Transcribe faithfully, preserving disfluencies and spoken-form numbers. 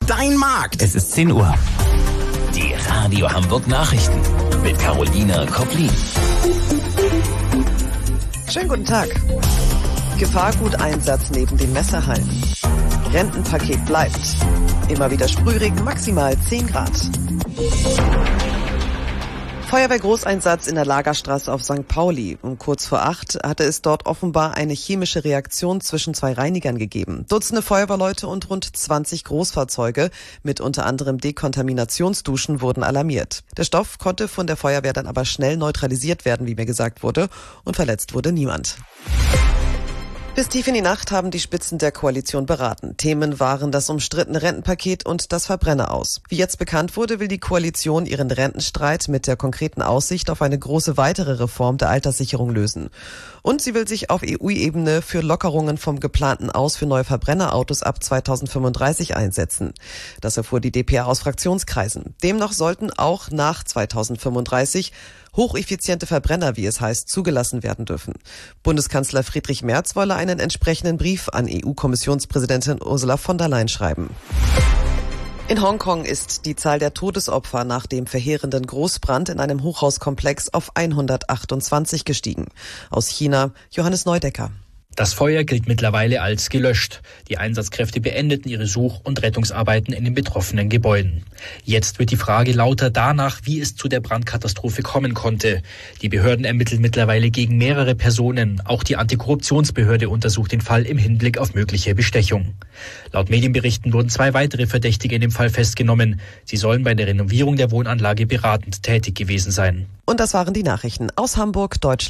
dein Markt. Es ist zehn Uhr. Die Radio Hamburg Nachrichten mit Carolina Koplin. Schönen guten Tag. Gefahrguteinsatz neben den Messerhallen. Rentenpaket bleibt. Immer wieder Sprühregen, maximal zehn Grad. Feuerwehrgroßeinsatz in der Lagerstraße auf Sankt Pauli. Um kurz vor acht hatte es dort offenbar eine chemische Reaktion zwischen zwei Reinigern gegeben. Dutzende Feuerwehrleute und rund zwanzig Großfahrzeuge mit unter anderem Dekontaminationsduschen wurden alarmiert. Der Stoff konnte von der Feuerwehr dann aber schnell neutralisiert werden, wie mir gesagt wurde, und verletzt wurde niemand. Bis tief in die Nacht haben die Spitzen der Koalition beraten. Themen waren das umstrittene Rentenpaket und das Verbrenner-Aus. Wie jetzt bekannt wurde, will die Koalition ihren Rentenstreit mit der konkreten Aussicht auf eine große weitere Reform der Alterssicherung lösen. Und sie will sich auf E U-Ebene für Lockerungen vom geplanten Aus für neue Verbrennerautos ab zweitausendfünfunddreißig einsetzen. Das erfuhr die D P A aus Fraktionskreisen. Demnach sollten auch nach zweitausendfünfunddreißig hocheffiziente Verbrenner, wie es heißt, zugelassen werden dürfen. Bundeskanzler Friedrich Merz wolle einen entsprechenden Brief an E U-Kommissionspräsidentin Ursula von der Leyen schreiben. In Hongkong ist die Zahl der Todesopfer nach dem verheerenden Großbrand in einem Hochhauskomplex auf hundertachtundzwanzig gestiegen. Aus China, Johannes Neudecker. Das Feuer gilt mittlerweile als gelöscht. Die Einsatzkräfte beendeten ihre Such- und Rettungsarbeiten in den betroffenen Gebäuden. Jetzt wird die Frage lauter danach, wie es zu der Brandkatastrophe kommen konnte. Die Behörden ermitteln mittlerweile gegen mehrere Personen. Auch die Antikorruptionsbehörde untersucht den Fall im Hinblick auf mögliche Bestechung. Laut Medienberichten wurden zwei weitere Verdächtige in dem Fall festgenommen. Sie sollen bei der Renovierung der Wohnanlage beratend tätig gewesen sein. Und das waren die Nachrichten aus Hamburg, Deutschland.